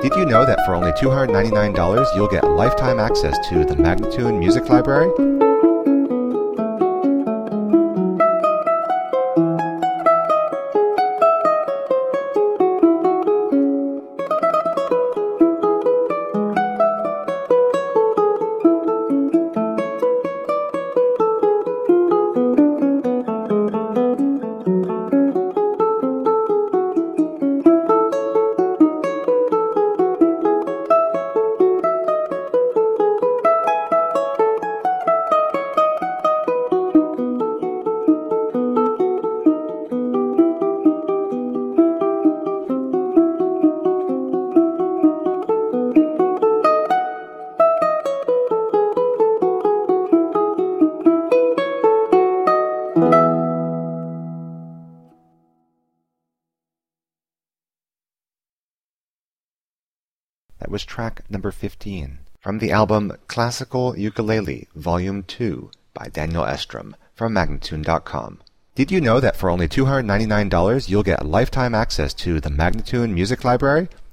Did you know that for only $299 you'll get lifetime access to the Magnatune Music Library? That was track number 15 from the album Classical Ukulele Volume 2 by Daniel Estrom from Magnatune.com. Did you know that for only $299 you'll get lifetime access to the Magnatune Music Library?